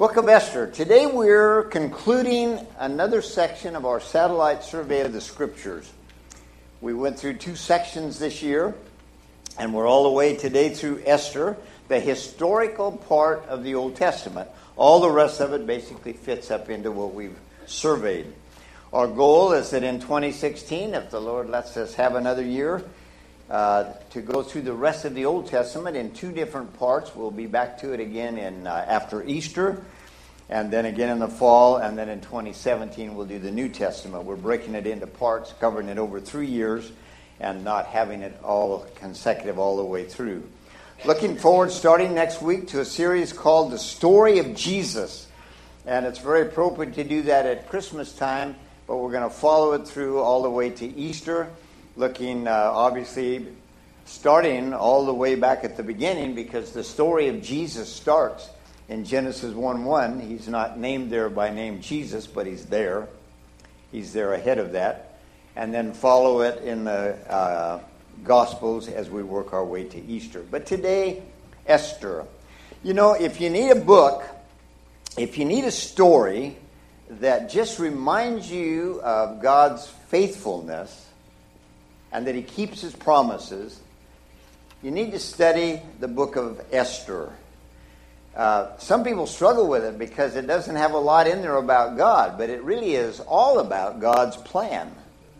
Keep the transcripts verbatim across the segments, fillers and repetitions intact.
Book of Esther. Today we're concluding another section of our satellite survey of the Scriptures. We went through two sections this year, and we're all the way today through Esther, the historical part of the Old Testament. All the rest of it basically fits up into what we've surveyed. Our goal is that in twenty sixteen, if the Lord lets us have another year, uh, to go through the rest of the Old Testament in two different parts. We'll be back to it again in uh, after Easter, and then again in the fall, and then in twenty seventeen we'll do the New Testament. We're breaking it into parts, covering it over three years, and not having it all consecutive all the way through. Looking forward, starting next week, to a series called The Story of Jesus. And it's very appropriate to do that at Christmas time, but we're going to follow it through all the way to Easter, looking, uh, obviously, starting all the way back at the beginning, because the story of Jesus starts in Genesis one one. He's not named there by name Jesus, but he's there. He's there ahead of that. And then follow it in the uh, Gospels as we work our way to Easter. But today, Esther. You know, if you need a book, if you need a story that just reminds you of God's faithfulness and that he keeps his promises, you need to study the book of Esther. Uh, some people struggle with it because it doesn't have a lot in there about God, but it really is all about God's plan.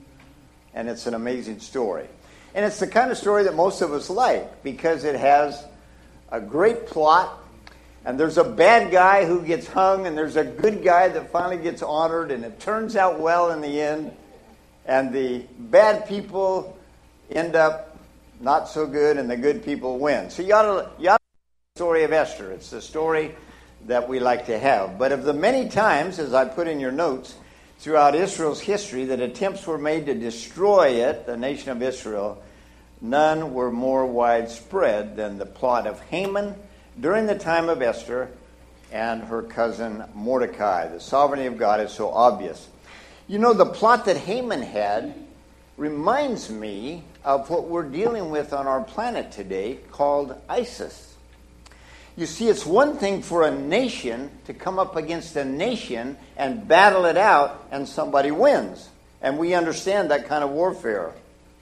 And it's an amazing story. And it's the kind of story that most of us like, because it has a great plot, and there's a bad guy who gets hung, and there's a good guy that finally gets honored, and it turns out well in the end, and the bad people end up not so good, and the good people win. So you ought to, you ought to know the story of Esther. It's the story that we like to have. But of the many times, as I put in your notes, throughout Israel's history that attempts were made to destroy it, the nation of Israel, none were more widespread than the plot of Haman during the time of Esther and her cousin Mordecai. The sovereignty of God is so obvious. You know, the plot that Haman had reminds me of what we're dealing with on our planet today called ISIS. You see, it's one thing for a nation to come up against a nation and battle it out, and somebody wins. And we understand that kind of warfare.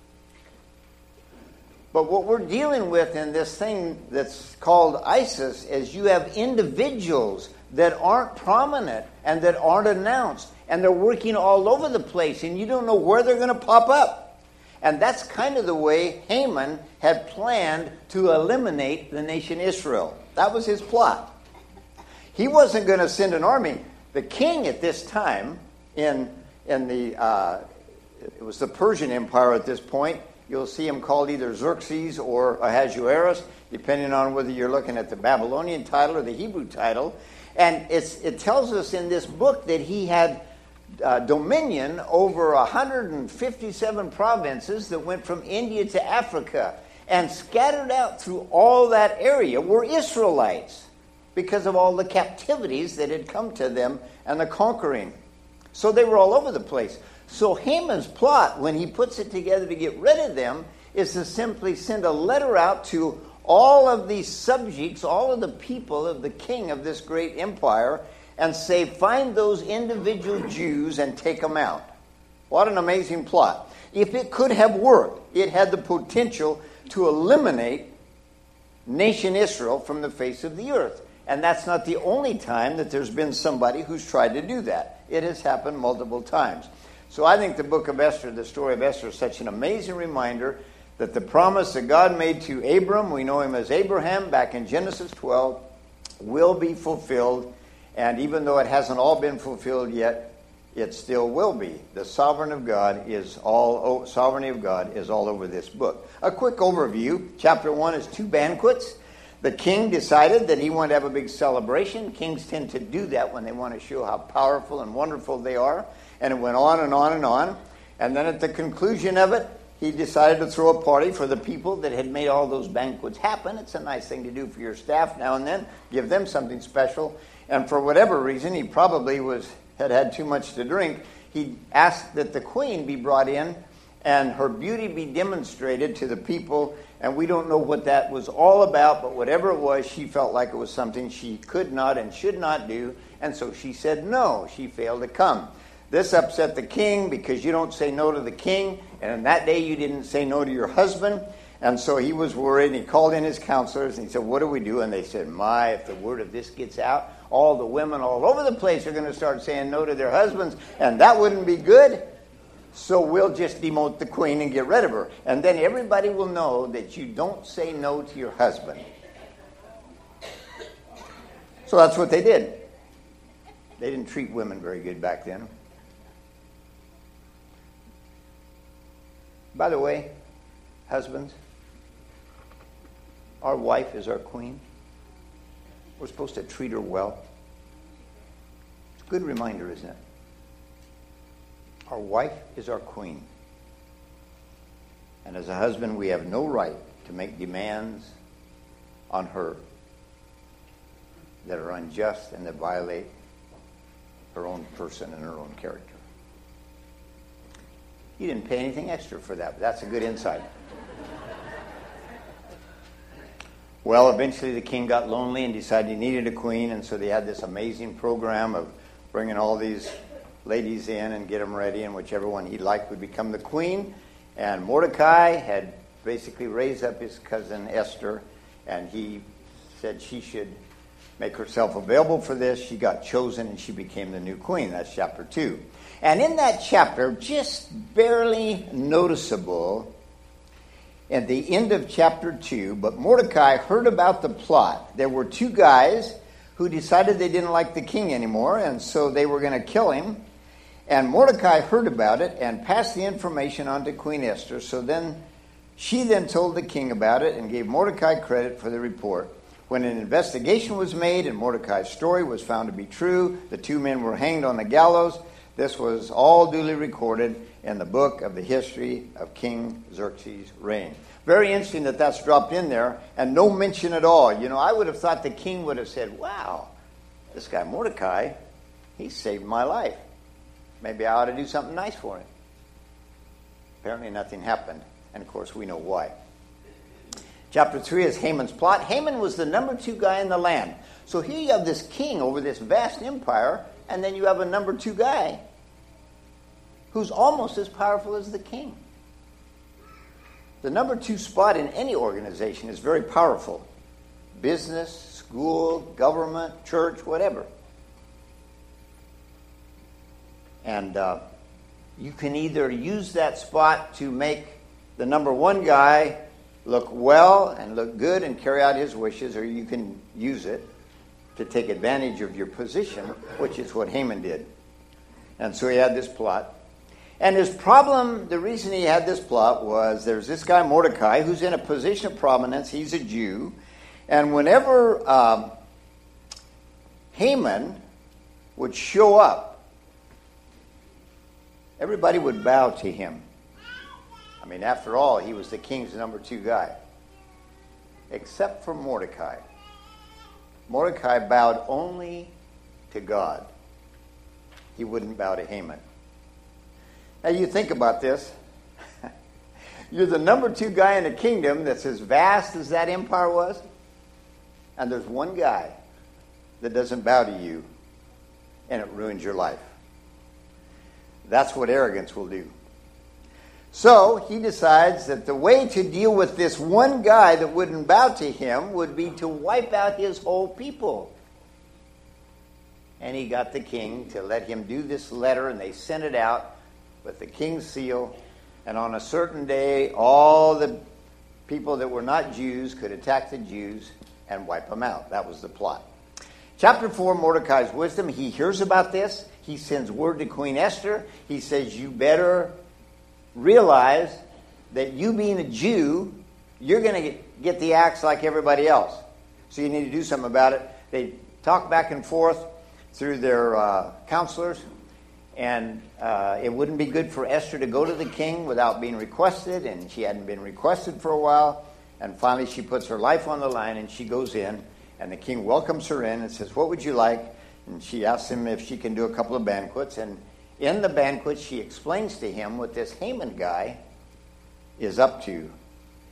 But what we're dealing with in this thing that's called ISIS is you have individuals that aren't prominent and that aren't announced. And they're working all over the place, and you don't know where they're going to pop up. And that's kind of the way Haman had planned to eliminate the nation Israel. That was his plot. He wasn't going to send an army. The king at this time, in in the uh, it was the Persian Empire at this point. You'll see him called either Xerxes or Ahasuerus, depending on whether you're looking at the Babylonian title or the Hebrew title. And it's, it tells us in this book that he had uh, dominion over one hundred fifty-seven provinces that went from India to Africa. And scattered out through all that area were Israelites, because of all the captivities that had come to them and the conquering. So they were all over the place. So Haman's plot, when he puts it together to get rid of them, is to simply send a letter out to all of these subjects, all of the people of the king of this great empire, and say, find those individual Jews and take them out. What an amazing plot. If it could have worked, it had the potential to eliminate nation Israel from the face of the earth. And that's not the only time that there's been somebody who's tried to do that. It has happened multiple times. So I think the book of Esther, the story of Esther, is such an amazing reminder that the promise that God made to Abram, we know him as Abraham back in Genesis twelve, will be fulfilled. And even though it hasn't all been fulfilled yet, it still will be. The sovereign of God is all sovereignty of God is all over this book. A quick overview. Chapter one is two banquets. The king decided that he wanted to have a big celebration. Kings tend to do that when they want to show how powerful and wonderful they are. And it went on and on and on. And then at the conclusion of it, he decided to throw a party for the people that had made all those banquets happen. It's a nice thing to do for your staff now and then. Give them something special. And for whatever reason, he probably was had had too much to drink. He asked that the queen be brought in and her beauty be demonstrated to the people And we don't know what that was all about, but whatever it was, she felt like it was something she could not and should not do, and so she said no. She failed to come. This upset the king because you don't say no to the king, and on that day you didn't say no to your husband, and so he was worried, and he called in his counselors, and he said, what do we do? And they said, my, if the word of this gets out, all the women all over the place are going to start saying no to their husbands, and that wouldn't be good. So we'll just demote the queen and get rid of her. And then everybody will know that you don't say no to your husband. So that's what they did. They didn't treat women very good back then. By the way, husbands, our wife is our queen. We're supposed to treat her well. It's a good reminder, isn't it? Our wife is our queen. And as a husband, we have no right to make demands on her that are unjust and that violate her own person and her own character. You didn't pay anything extra for that, but that's a good insight. Well, eventually the king got lonely and decided he needed a queen, and so they had this amazing program of bringing all these ladies in and get them ready, and whichever one he liked would become the queen. And Mordecai had basically raised up his cousin Esther, and he said she should make herself available for this. She got chosen, and she became the new queen. That's chapter two. And in that chapter, just barely noticeable at the end of chapter two, but Mordecai heard about the plot. There were two guys who decided they didn't like the king anymore, and so they were going to kill him. And Mordecai heard about it and passed the information on to Queen Esther. So then she then told the king about it and gave Mordecai credit for the report. When an investigation was made and Mordecai's story was found to be true, the two men were hanged on the gallows. This was all duly recorded in the book of the history of King Xerxes' reign. Very interesting that that's dropped in there and no mention at all. You know, I would have thought the king would have said, wow, this guy Mordecai, he saved my life. Maybe I ought to do something nice for him. Apparently nothing happened. And of course we know why. Chapter three is Haman's plot. Haman was the number two guy in the land. So here you have this king over this vast empire, and then you have a number two guy who's almost as powerful as the king. The number two spot in any organization is very powerful. Business, school, government, church, whatever. And uh, you can either use that spot to make the number one guy look well and look good and carry out his wishes, or you can use it to take advantage of your position, which is what Haman did. And so he had this plot. And his problem, the reason he had this plot was there's this guy Mordecai who's in a position of prominence. He's a Jew. And whenever um, Haman would show up, everybody would bow to him. I mean, after all, he was the king's number two guy. Except for Mordecai. Mordecai bowed only to God. He wouldn't bow to Haman. Now you think about this. You're the number two guy in a kingdom that's as vast as that empire was. And there's one guy that doesn't bow to you. And it ruins your life. That's what arrogance will do. So he decides that the way to deal with this one guy that wouldn't bow to him would be to wipe out his whole people. And he got the king to let him do this letter, and they sent it out with the king's seal. And on a certain day, all the people that were not Jews could attack the Jews and wipe them out. That was the plot. Chapter four, Mordecai's wisdom. He hears about this. He sends word to Queen Esther. He says, you better realize that you being a Jew, you're going to get the axe like everybody else. So you need to do something about it. They talk back and forth through their uh, counselors. And uh, it wouldn't be good for Esther to go to the king without being requested. And she hadn't been requested for a while. And finally she puts her life on the line and she goes in. And the king welcomes her in and says, what would you like? And she asks him if she can do a couple of banquets. And in the banquet, she explains to him what this Haman guy is up to.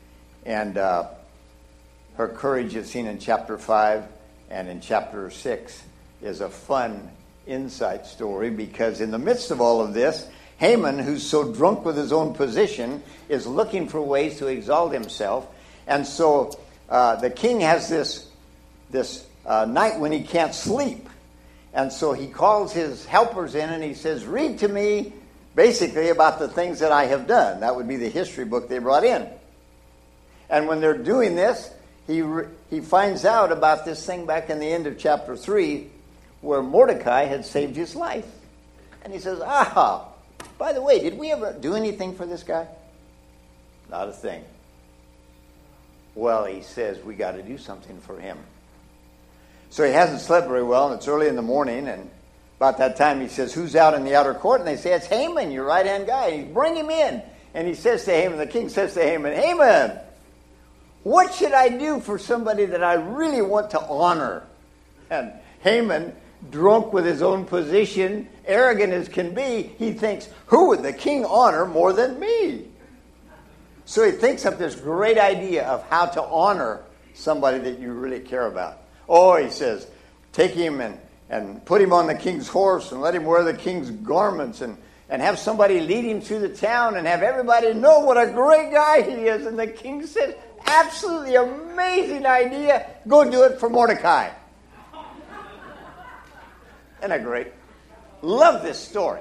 And uh, her courage is seen in chapter five, and in chapter six is a fun insight story, because in the midst of all of this, Haman, who's so drunk with his own position, is looking for ways to exalt himself. And so uh, the king has this, this uh, night when he can't sleep. And so he calls his helpers in and he says, read to me basically about the things that I have done. That would be the history book they brought in. And when they're doing this, he re- he finds out about this thing back in the end of chapter three where Mordecai had saved his life. And he says, ah, by the way, did we ever do anything for this guy? Not a thing. Well, he says, we got to do something for him. So he hasn't slept very well, and it's early in the morning, and about that time he says, who's out in the outer court? And they say, it's Haman, your right-hand guy. And he bring him in. And he says to Haman, the king says to Haman, Haman, what should I do for somebody that I really want to honor? And Haman, drunk with his own position, arrogant as can be, he thinks, who would the king honor more than me? So he thinks up this great idea of how to honor somebody that you really care about. Oh, he says, take him and, and put him on the king's horse and let him wear the king's garments and, and have somebody lead him through the town and have everybody know what a great guy he is. And the king says, absolutely amazing idea. Go do it for Mordecai. Isn't that great? Love this story.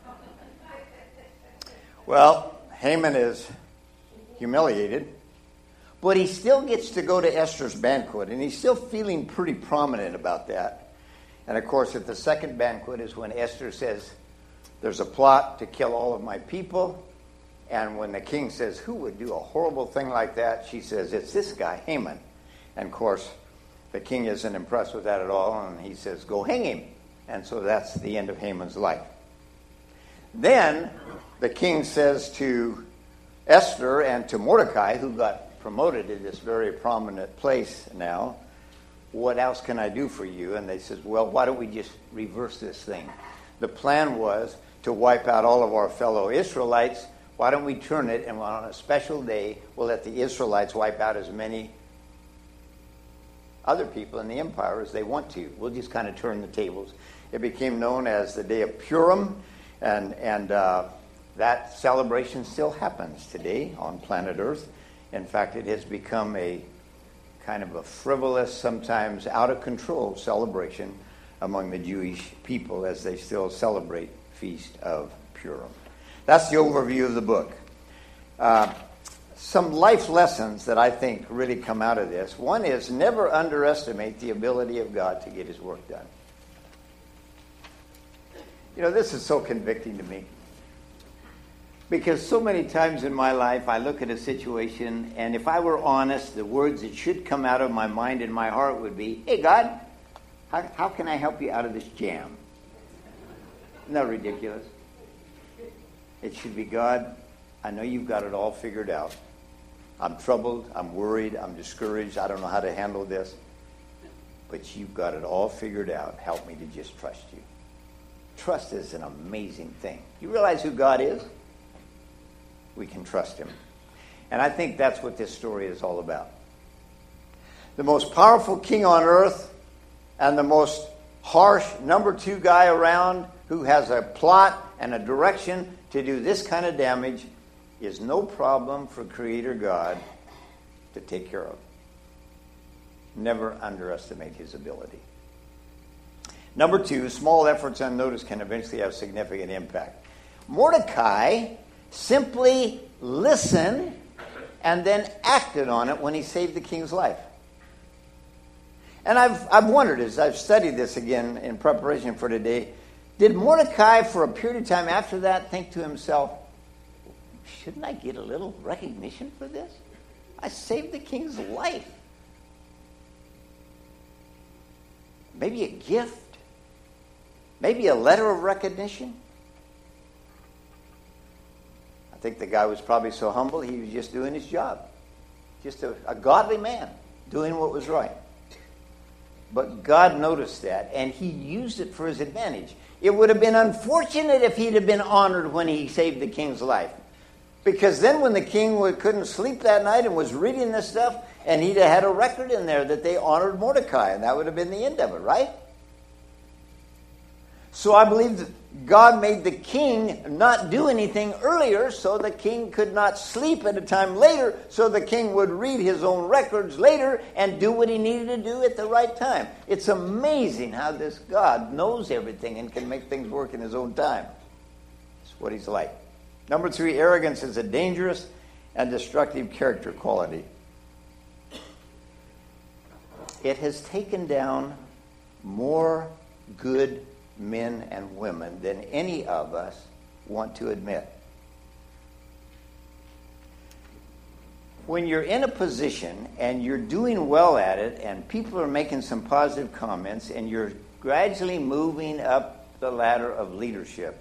Well, Haman is humiliated, but he still gets to go to Esther's banquet, and he's still feeling pretty prominent about that. And of course, at the second banquet is when Esther says, there's a plot to kill all of my people. And when the king says, who would do a horrible thing like that? She says, it's this guy, Haman. And of course, the king isn't impressed with that at all, and he says, go hang him. And so that's the end of Haman's life. Then the king says to Esther and to Mordecai, who got promoted to this very prominent place now, what else can I do for you? And they says, well, why don't we just reverse this thing? The plan was to wipe out all of our fellow Israelites. Why don't we turn it, and on a special day, we'll let the Israelites wipe out as many other people in the empire as they want to. We'll just kind of turn the tables. It became known as the Day of Purim, and, and uh, that celebration still happens today on planet Earth. In fact, it has become a kind of a frivolous, sometimes out of control celebration among the Jewish people as they still celebrate Feast of Purim. That's the overview of the book. Uh, some life lessons that I think really come out of this. One is never underestimate the ability of God to get his work done. You know, this is so convicting to me. Because so many times in my life, I look at a situation, and if I were honest, the words that should come out of my mind and my heart would be, hey, God, how, how can I help you out of this jam? Isn't that ridiculous? It should be, God, I know you've got it all figured out. I'm troubled, I'm worried, I'm discouraged, I don't know how to handle this. But you've got it all figured out. Help me to just trust you. Trust is an amazing thing. You realize who God is? We can trust him. And I think that's what this story is all about. The most powerful king on earth and the most harsh number two guy around who has a plot and a direction to do this kind of damage is no problem for Creator God to take care of. Never underestimate his ability. Number two, small efforts unnoticed can eventually have significant impact. Mordecai simply listened and then acted on it when he saved the king's life. And I've I've wondered, as I've studied this again in preparation for today, did Mordecai for a period of time after that think to himself, shouldn't I get a little recognition for this? I saved the king's life. Maybe a gift? Maybe a letter of recognition? I think the guy was probably so humble he was just doing his job. Just a, a godly man doing what was right. But God noticed that, and he used it for his advantage. It would have been unfortunate if he'd have been honored when he saved the king's life. Because then when the king would, couldn't sleep that night and was reading this stuff, and he'd have had a record in there that they honored Mordecai, and that would have been the end of it, right? So I believe that God made the king not do anything earlier so the king could not sleep at a time later, so the king would read his own records later and do what he needed to do at the right time. It's amazing how this God knows everything and can make things work in his own time. That's what he's like. Number three, arrogance is a dangerous and destructive character quality. It has taken down more good men and women than any of us want to admit. When you're in a position and you're doing well at it and people are making some positive comments and you're gradually moving up the ladder of leadership,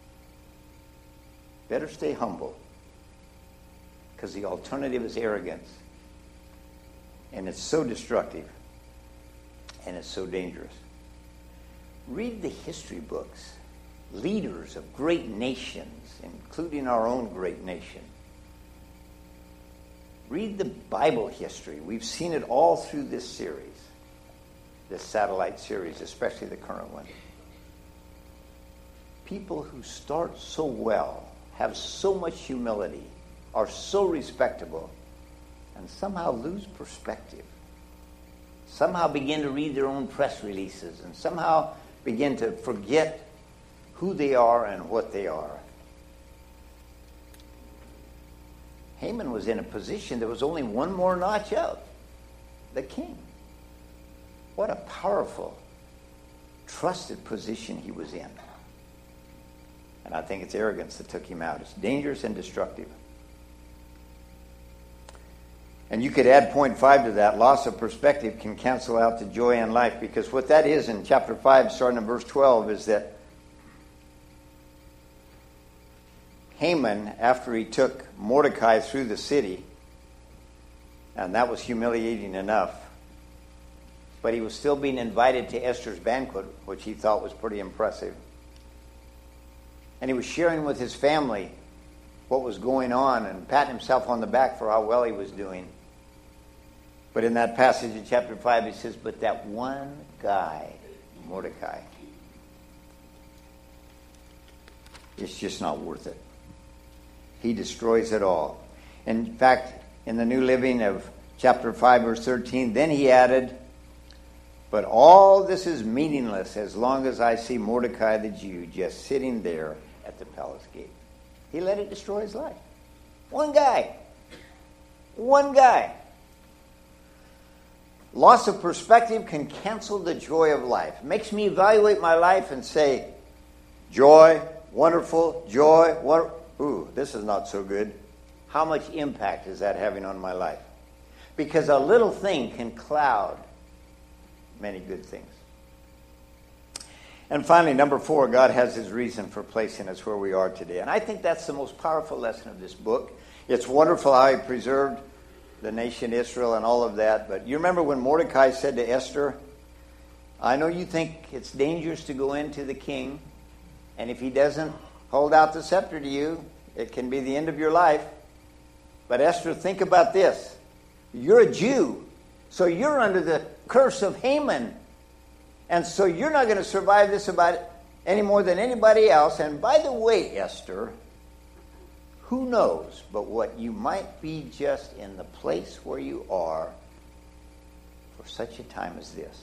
better stay humble, because the alternative is arrogance. And it's so destructive and it's so dangerous. Read the history books. Leaders of great nations, including our own great nation. Read the Bible history. We've seen it all through this series, this satellite series, especially the current one. People who start so well, have so much humility, are so respectable, and somehow lose perspective. Somehow begin to read their own press releases and somehow begin to forget who they are and what they are. Haman was in a position that was only one more notch up. The king. What a powerful, trusted position he was in. And I think it's arrogance that took him out. It's dangerous and destructive. And you could add point five to that. Loss of perspective can cancel out the joy in life, because what that is in chapter five, starting in verse twelve, is that Haman, after he took Mordecai through the city, and that was humiliating enough, but he was still being invited to Esther's banquet, which he thought was pretty impressive. And he was sharing with his family what was going on and patting himself on the back for how well he was doing. But in that passage in chapter five, he says, but that one guy, Mordecai, it's just not worth it. He destroys it all. In fact, in the New Living of chapter five, verse thirteen, then he added, but all this is meaningless as long as I see Mordecai the Jew just sitting there at the palace gate. He let it destroy his life. One guy. One guy. Loss of perspective can cancel the joy of life. It makes me evaluate my life and say, joy, wonderful, joy, what? Ooh, this is not so good. How much impact is that having on my life? Because a little thing can cloud many good things. And finally, number four, God has his reason for placing us where we are today. And I think that's the most powerful lesson of this book. It's wonderful how he preserved the nation Israel and all of that. But you remember when Mordecai said to Esther, I know you think it's dangerous to go into the king, and if he doesn't hold out the scepter to you, it can be the end of your life. But Esther, think about this. You're a Jew, so you're under the curse of Haman. And so you're not going to survive this about it any more than anybody else. And by the way, Esther, who knows but what you might be just in the place where you are for such a time as this.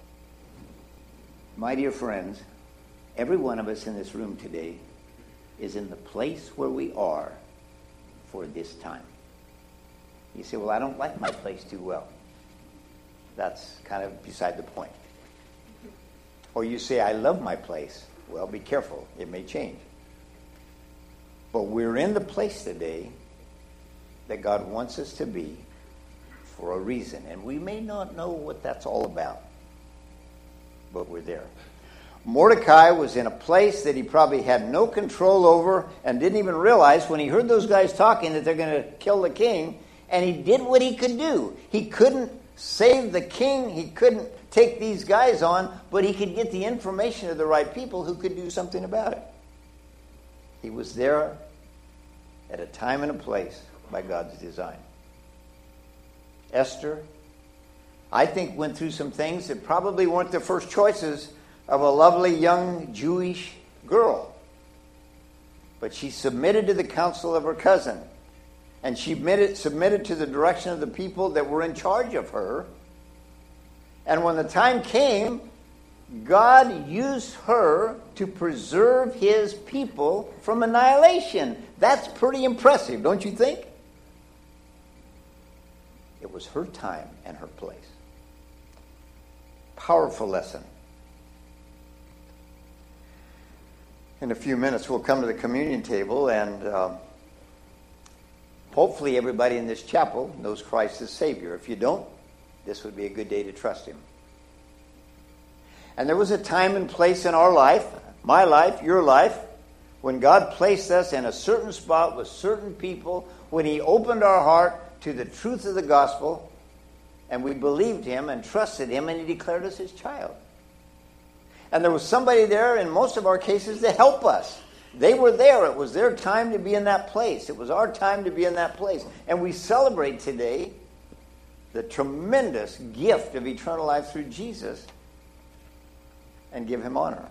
My dear friends, every one of us in this room today is in the place where we are for this time. You say, well, I don't like my place too well. That's kind of beside the point. Or you say, I love my place. Well, be careful. It may change. But we're in the place today that God wants us to be for a reason. And we may not know what that's all about. But we're there. Mordecai was in a place that he probably had no control over and didn't even realize when he heard those guys talking that they're going to kill the king. And he did what he could do. He couldn't save the king. He couldn't take these guys on. But he could get the information to the right people who could do something about it. He was there at a time and a place by God's design. Esther, I think, went through some things that probably weren't the first choices of a lovely young Jewish girl. But she submitted to the counsel of her cousin. And she submitted, submitted to the direction of the people that were in charge of her. And when the time came, God used her to preserve his people from annihilation. That's pretty impressive, don't you think? It was her time and her place. Powerful lesson. In a few minutes, we'll come to the communion table, and uh, hopefully everybody in this chapel knows Christ as Savior. If you don't, this would be a good day to trust him. And there was a time and place in our life, my life, your life, when God placed us in a certain spot with certain people, when he opened our heart to the truth of the gospel, and we believed him and trusted him, and he declared us his child. And there was somebody there, in most of our cases, to help us. They were there. It was their time to be in that place. It was our time to be in that place. And we celebrate today the tremendous gift of eternal life through Jesus and give him honor.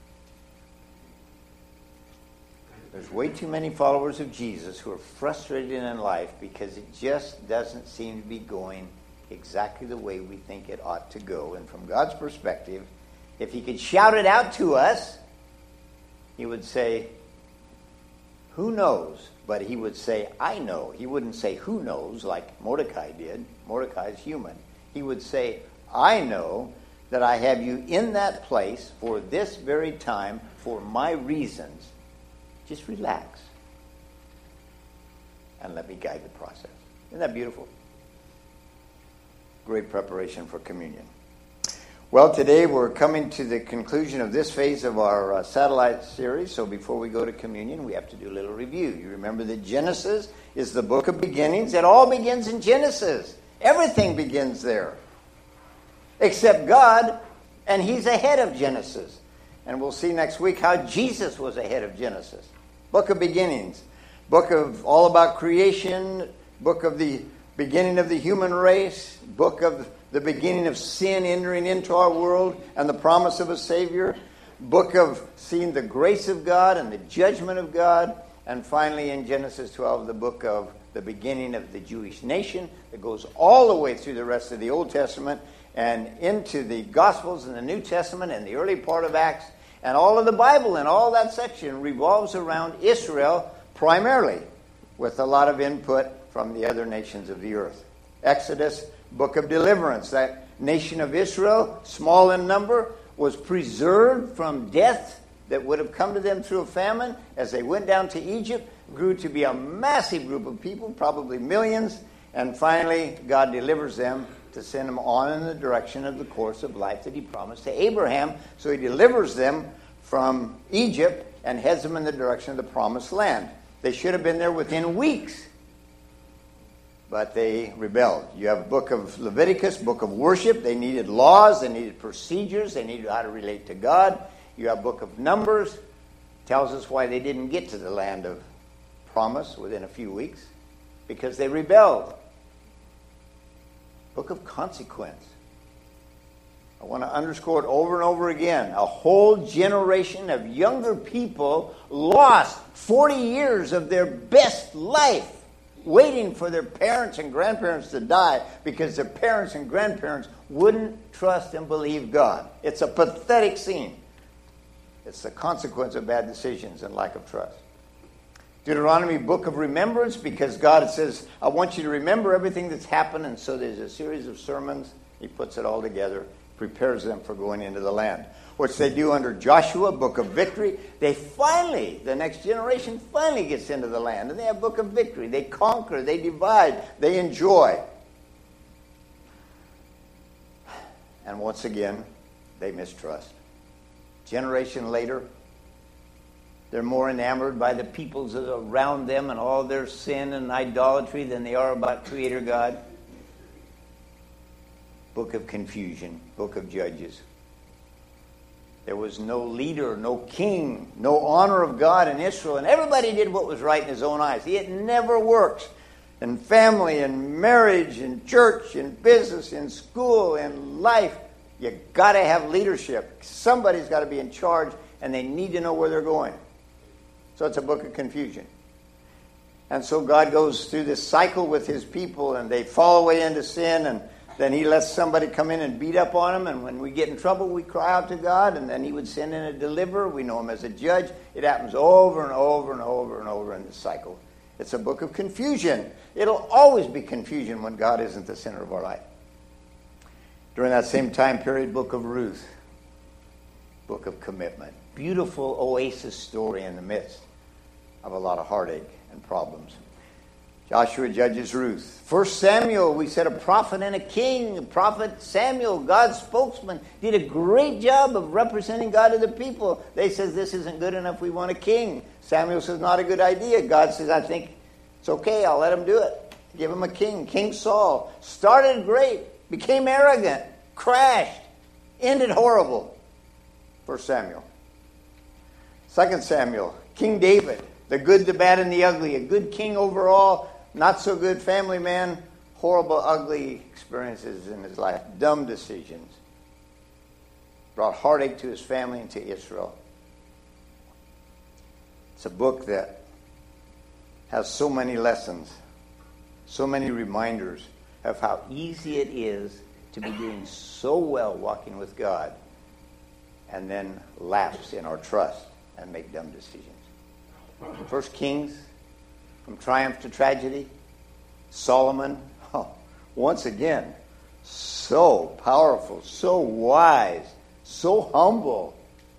There's way too many followers of Jesus who are frustrated in life because it just doesn't seem to be going exactly the way we think it ought to go. And from God's perspective, if he could shout it out to us, he would say, who knows? But he would say, I know. He wouldn't say, who knows, like Mordecai did. Mordecai is human. He would say, I know that I have you in that place for this very time for my reasons. Just relax and let me guide the process. Isn't that beautiful? Great preparation for communion. Well, today we're coming to the conclusion of this phase of our uh, satellite series. So before we go to communion, we have to do a little review. You remember that Genesis is the book of beginnings. It all begins in Genesis. Everything begins there. Except God, and he's ahead of Genesis. And we'll see next week how Jesus was ahead of Genesis. Book of beginnings. Book of all about creation. Book of the beginning of the human race. Book of the beginning of sin entering into our world and the promise of a Savior. Book of seeing the grace of God and the judgment of God. And finally in Genesis twelve, the book of the beginning of the Jewish nation that goes all the way through the rest of the Old Testament and into the Gospels and the New Testament and the early part of Acts. And all of the Bible and all that section revolves around Israel primarily, with a lot of input from the other nations of the earth. Exodus, book of deliverance. That nation of Israel, small in number, was preserved from death that would have come to them through a famine as they went down to Egypt, grew to be a massive group of people, probably millions, and finally God delivers them to send them on in the direction of the course of life that he promised to Abraham. So he delivers them from Egypt and heads them in the direction of the promised land. They should have been there within weeks, but they rebelled. You have book of Leviticus, book of worship. They needed laws, they needed procedures, they needed how to relate to God. You have book of Numbers, tells us why they didn't get to the land of promise within a few weeks, because they rebelled. Book of consequence. I want to underscore it over and over again. A whole generation of younger people lost forty years of their best life waiting for their parents and grandparents to die because their parents and grandparents wouldn't trust and believe God. It's a pathetic scene. It's the consequence of bad decisions and lack of trust. Deuteronomy, book of remembrance, because God says, I want you to remember everything that's happened, and so there's a series of sermons. He puts it all together, prepares them for going into the land, which they do under Joshua, book of victory. They finally, the next generation finally gets into the land, and they have book of victory. They conquer, they divide, they enjoy. And once again, they mistrust. Generation later, they're more enamored by the peoples around them and all their sin and idolatry than they are about Creator God. Book of confusion, book of Judges. There was no leader, no king, no honor of God in Israel, and everybody did what was right in his own eyes. It never works. In family, in marriage, in church, in business, in school, in life, you got to have leadership. Somebody's got to be in charge, and they need to know where they're going. So it's a book of confusion. And so God goes through this cycle with his people, and they fall away into sin, and then he lets somebody come in and beat up on them, and when we get in trouble, we cry out to God, and then he would send in a deliverer. We know him as a judge. It happens over and over and over and over in this cycle. It's a book of confusion. It'll always be confusion when God isn't the center of our life. During that same time period, book of Ruth, book of commitment. Beautiful oasis story in the midst of a lot of heartache and problems. Joshua judges Ruth. First Samuel, we said a prophet and a king. Prophet Samuel, God's spokesman, did a great job of representing God to the people. They said, this isn't good enough, we want a king. Samuel says, not a good idea. God says, I think it's okay, I'll let him do it. Give him a king. King Saul started great, became arrogant, crashed, ended horrible. First Samuel. Second Samuel, King David, the good, the bad, and the ugly. A good king overall, not so good family man, horrible, ugly experiences in his life, dumb decisions. Brought heartache to his family and to Israel. It's a book that has so many lessons, so many reminders of how easy it is to be doing so well walking with God and then lapse in our trust and make dumb decisions. First Kings, from triumph to tragedy. Solomon, oh, once again, so powerful, so wise, so humble,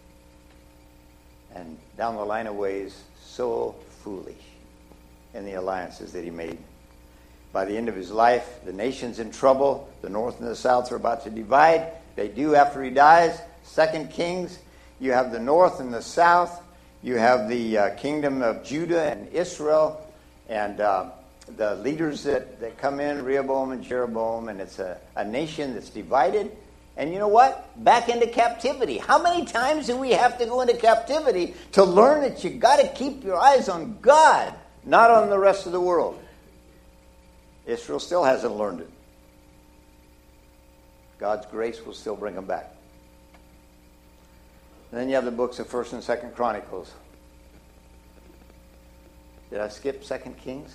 and down the line of ways, so foolish in the alliances that he made. By the end of his life, the nation's in trouble. The north and the south are about to divide. They do after he dies. Second Kings, you have the north and the south. You have the uh, kingdom of Judah and Israel, and uh, the leaders that, that come in, Rehoboam and Jeroboam, and it's a, a nation that's divided. And you know what? Back into captivity. How many times do we have to go into captivity to learn that you got to keep your eyes on God, not on the rest of the world? Israel still hasn't learned it. God's grace will still bring them back. And then you have the books of First and Second Chronicles. Did I skip Second Kings?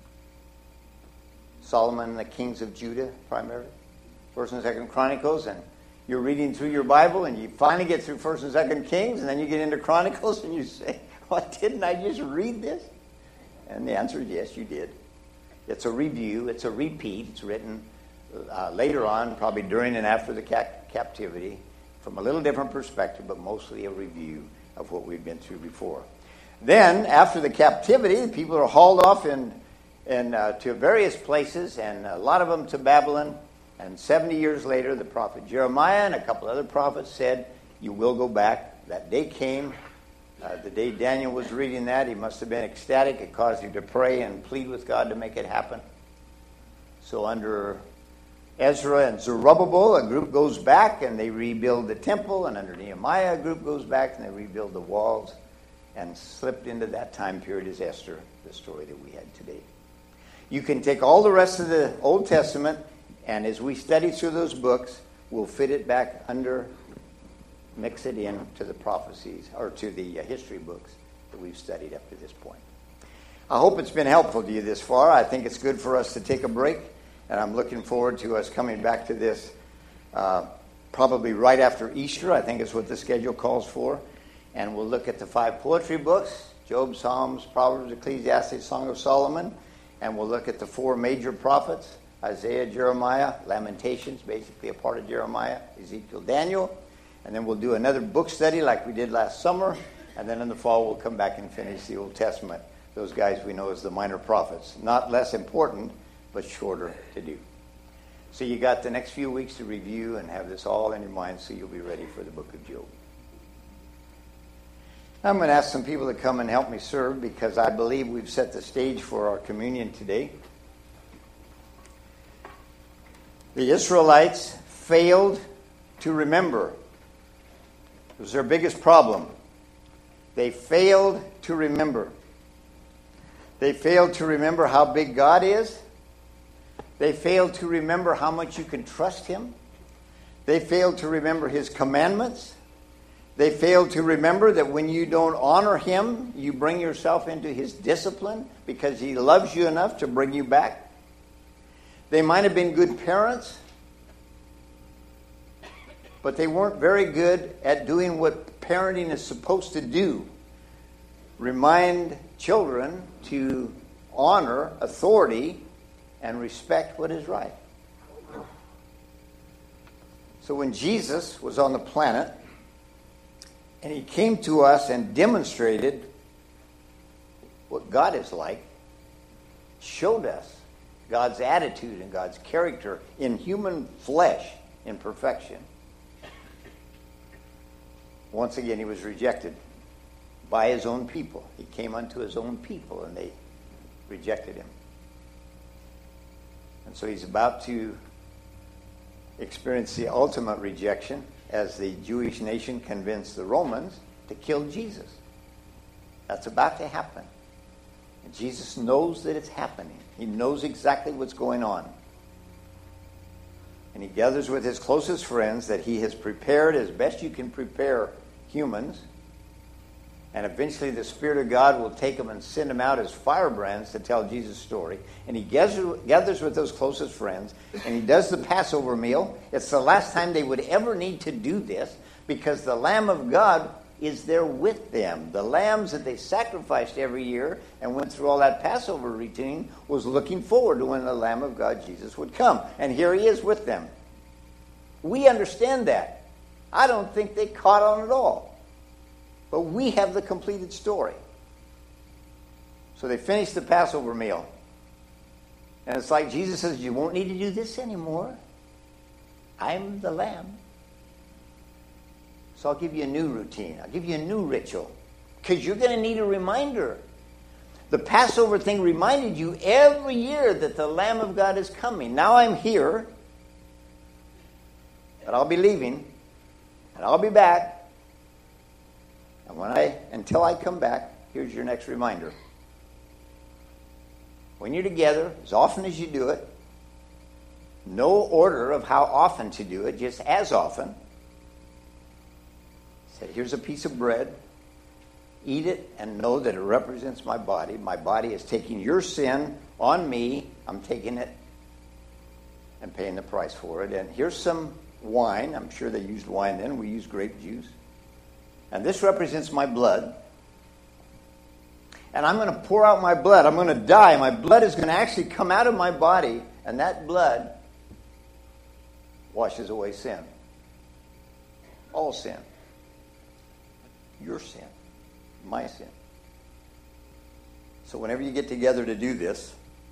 Solomon and the kings of Judah, primarily. First and Second Chronicles, and you're reading through your Bible, and you finally get through First and Second Kings, and then you get into Chronicles, and you say, "What, didn't I just read this?" And the answer is yes, you did. It's a review. It's a repeat. It's written uh, later on, probably during and after the cap- captivity, from a little different perspective, but mostly a review of what we've been through before. Then, after the captivity, the people are hauled off in, in, uh, to various places, and a lot of them to Babylon. And seventy years later, the prophet Jeremiah and a couple other prophets said, you will go back. That day came. Uh, the day Daniel was reading that, he must have been ecstatic. It caused him to pray and plead with God to make it happen. So under Ezra and Zerubbabel, a group goes back and they rebuild the temple. And under Nehemiah, a group goes back and they rebuild the walls. And slipped into that time period is Esther, the story that we had today. You can take all the rest of the Old Testament, and as we study through those books, we'll fit it back under, mix it in to the prophecies, or to the uh, history books that we've studied up to this point. I hope it's been helpful to you this far. I think it's good for us to take a break, and I'm looking forward to us coming back to this uh, probably right after Easter. I think is what the schedule calls for. And we'll look at the five poetry books, Job, Psalms, Proverbs, Ecclesiastes, Song of Solomon. And we'll look at the four major prophets, Isaiah, Jeremiah, Lamentations, basically a part of Jeremiah, Ezekiel, Daniel. And then we'll do another book study like we did last summer. And then in the fall, we'll come back and finish the Old Testament. Those guys we know as the minor prophets. Not less important, but shorter to do. So you got the next few weeks to review and have this all in your mind so you'll be ready for the book of Job. I'm going to ask some people to come and help me serve because I believe we've set the stage for our communion today. The Israelites failed to remember It was their biggest problem. They failed to remember. They failed to remember how big God is. They failed to remember how much you can trust Him. They failed to remember His commandments. They failed to remember that when you don't honor Him, you bring yourself into His discipline because He loves you enough to bring you back. They might have been good parents, but they weren't very good at doing what parenting is supposed to do. Remind children to honor authority and respect what is right. So when Jesus was on the planet, and He came to us and demonstrated what God is like, showed us God's attitude and God's character in human flesh in perfection. Once again, He was rejected by His own people. He came unto His own people, and they rejected Him. And so He's about to experience the ultimate rejection as the Jewish nation convinced the Romans to kill Jesus. That's about to happen. And Jesus knows that it's happening. He knows exactly what's going on. And He gathers with His closest friends that He has prepared as best you can prepare humans. And eventually the Spirit of God will take them and send them out as firebrands to tell Jesus' story. And He gathers, gathers with those closest friends, and He does the Passover meal. It's the last time they would ever need to do this because the Lamb of God is there with them. The lambs that they sacrificed every year and went through all that Passover routine was looking forward to when the Lamb of God, Jesus, would come. And here He is with them. We understand that. I don't think they caught on at all. But we have the completed story. So they finish the Passover meal. And it's like Jesus says, you won't need to do this anymore. I'm the Lamb. So I'll give you a new routine. I'll give you a new ritual. Because you're going to need a reminder. The Passover thing reminded you every year that the Lamb of God is coming. Now I'm here. But I'll be leaving. And I'll be back. And when I, until I come back, here's your next reminder. When you're together, as often as you do it, no order of how often to do it, just as often. Say, here's a piece of bread. Eat it and know that it represents my body. My body is taking your sin on me. I'm taking it and paying the price for it. And here's some wine. I'm sure they used wine then. We use grape juice. And this represents my blood. And I'm going to pour out my blood. I'm going to die. My blood is going to actually come out of my body. And that blood washes away sin. All sin. Your sin. My sin. So whenever you get together to do this,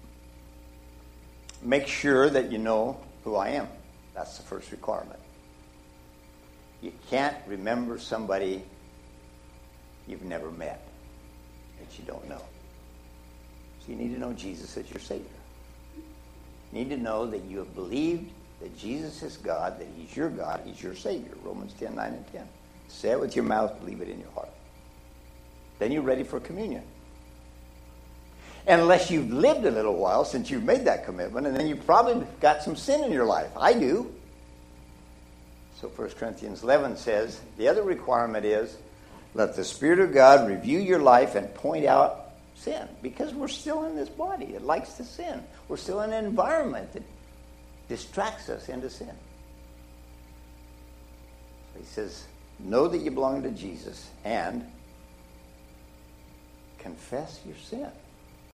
make sure that you know who I am. That's the first requirement. You can't remember somebody you've never met that you don't know. So you need to know Jesus as your Savior. You need to know that you have believed that Jesus is God, that He's your God, He's your Savior. Romans ten, nine and ten. Say it with your mouth, believe it in your heart. Then you're ready for communion. And unless you've lived a little while since you've made that commitment, and then you've probably got some sin in your life. I do. So First Corinthians eleven says, the other requirement is, let the Spirit of God review your life and point out sin. Because we're still in this body. It likes to sin. We're still in an environment that distracts us into sin. So he says, know that you belong to Jesus and confess your sin.